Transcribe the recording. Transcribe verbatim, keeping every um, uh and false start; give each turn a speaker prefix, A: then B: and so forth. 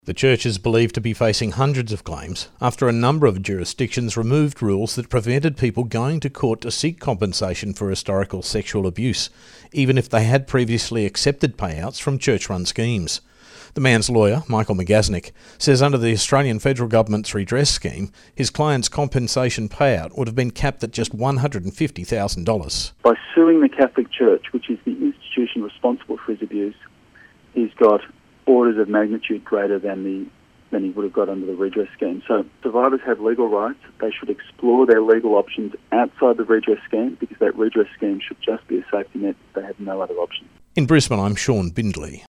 A: The church is believed to be facing hundreds of claims after a number of jurisdictions removed rules that prevented people going to court to seek compensation for historical sexual abuse, even if they had previously accepted payouts from church-run schemes. The man's lawyer, Michael McGasnick, says under the Australian federal government's redress scheme, his client's compensation payout would have been capped at just one hundred fifty thousand dollars.
B: By suing the Catholic Church, which is the institution responsible for his abuse, he's got orders of magnitude greater than the than he would have got under the redress scheme. So survivors have legal rights. They should explore their legal options outside the redress scheme, because that redress scheme should just be a safety net if they have no other option.
A: In Brisbane, I'm Sean Bindley.